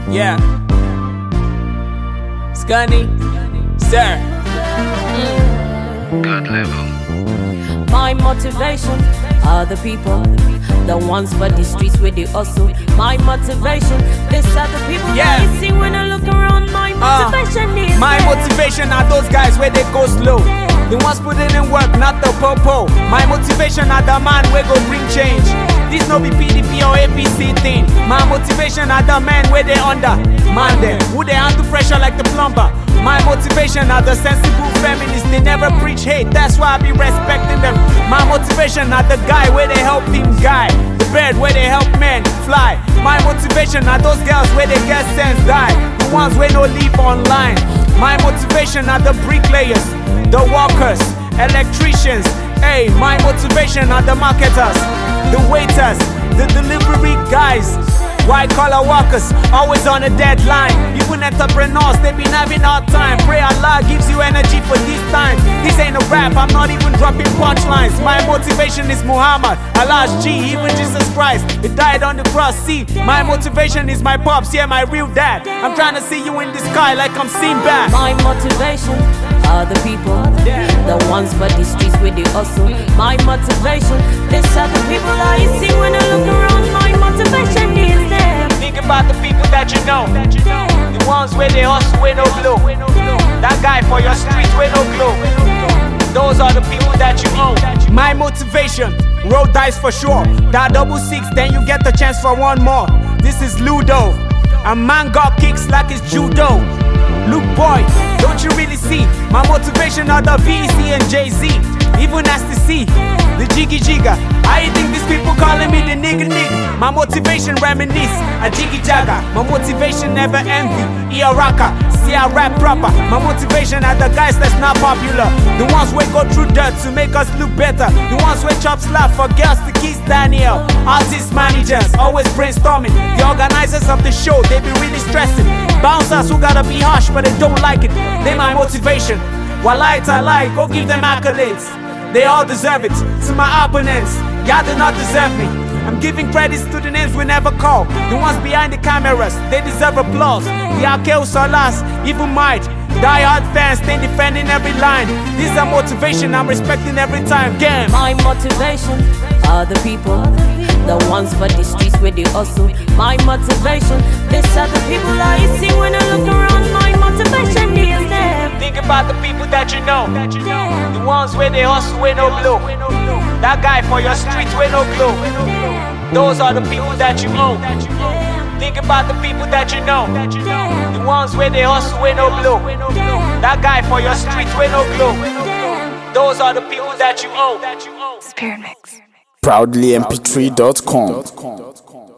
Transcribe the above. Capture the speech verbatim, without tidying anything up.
Yeah. Scunny, sir. Mm. Good level. My motivation are the people, the ones for the streets with the hustle. My motivation, these are the people Yeah. that I see when I look around. My motivation uh, is My there. motivation are those guys where they go slow. The ones putting in work, not the popo. My motivation are the man where go bring change. This no be P D P or A P C thing. My motivation are the men where they under. Man them, who they handle pressure like the plumber. My motivation are the sensible feminists. They never preach hate, that's why I be respecting them. My motivation are the guy where they help him guy. The bird where they help men fly. My motivation are those girls where they get sense die. The ones where no leave online. My motivation are the bricklayers, the workers, electricians. Hey, my motivation are the marketers, the waiters, the delivery guys, white collar workers, always on a deadline. Even entrepreneurs, they been having hard time. Pray Allah gives you energy for this time. This ain't a rap, I'm not even dropping punchlines. My motivation is Muhammad, Allah's G, even Jesus Christ, he died on the cross. See, my motivation is my pops, yeah, my real dad. I'm trying to see you in the sky like I'm Sinbad. My motivation are the people, the ones for the streets with the hustle. My motivation, these are the people I see when I look around. My motivation is there. Think about the people that you know, the ones where they hustle with no glow. That guy for your streets with no glow. Those are the people that you own. My motivation, roll dice for sure. That double six, then you get the chance for one more. This is Ludo. A man got kicks like it's judo. Look boy, don't you really see? My motivation are the V C and Jay-Z. Even as to see the jiggy jigger. I think these people calling me the nigga nigga. My motivation reminisce a jiggy jagger. My motivation never envy. E a rocker, see I rap proper. My motivation are the guys that's not popular. The ones who go through dirt to make us look better. The ones who chop slap for girls to kiss Daniel. Artist managers, always brainstorming. The organizers of the show, they be really stressing. Bouncers who gotta be harsh but they don't like it. They my motivation. While I I like, go give them accolades. They all deserve it. To my opponents, y'all do not deserve me. I'm giving credits to the names we never call. The ones behind the cameras, they deserve applause. The Akeo Salas, even Might. Die hard fans, stay defending every line. These are motivation, I'm respecting every time. Game. My motivation are the people, the ones for the streets with the hustle. My motivation, these are the people I see when I look around. My motivation is there. Think about the people that you know, the ones where they hustle with no glow. That guy for your streets with no glow. Those are the people that you own. Think about the people that you know, the ones where they hustle with no glow. That guy for your streets with no glow. Those are the people that you own. Spirit Mix. proudly m p three dot com